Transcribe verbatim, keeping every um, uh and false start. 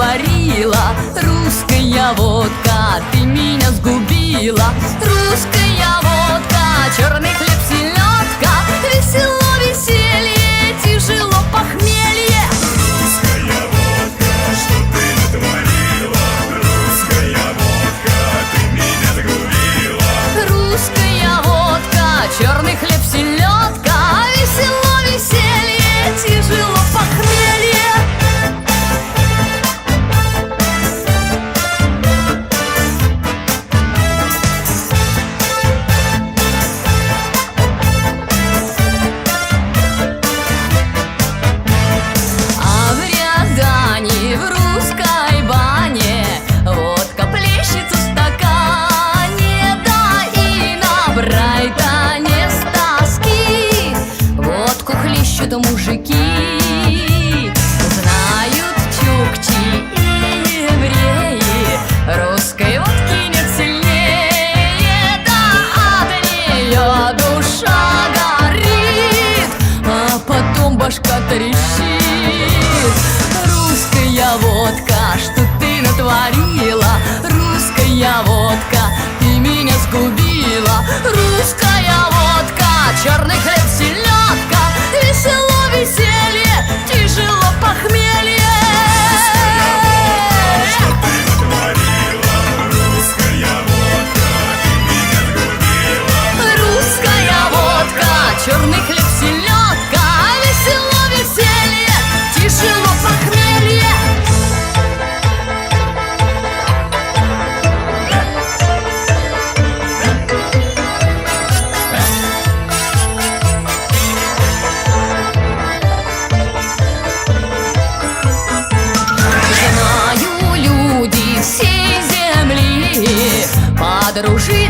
натворила. Русская водка, ты меня сгубила. Русская водка, черный хлеб, селедка. Весело веселье, тяжело похмелье. Русская водка, что ты натворила? Русская водка, ты меня сгубила. Русская водка, черный хлеб, селедка. Весело веселье, тяжело похмелье. А в Рязани, в русской бане, водка плещет в стакане. Да и на Брайтоне с тоски водку хлещут мужики. Знают чукчи и евреи, русской водки нет сильнее. Да от нее душа горит, а потом башка трещит. Русская водка, что ты натворила? Русская водка, ты меня сгубила. Русская водка, черный хлеб, селедка. Весело веселье, тяжело похмелье. Что ты натворила? Русская водка, ты меня сгубила. Русская водка, черный хлеб, селедка. Весело веселье, тяжело похмелье. Знаю, люди всей земли подружились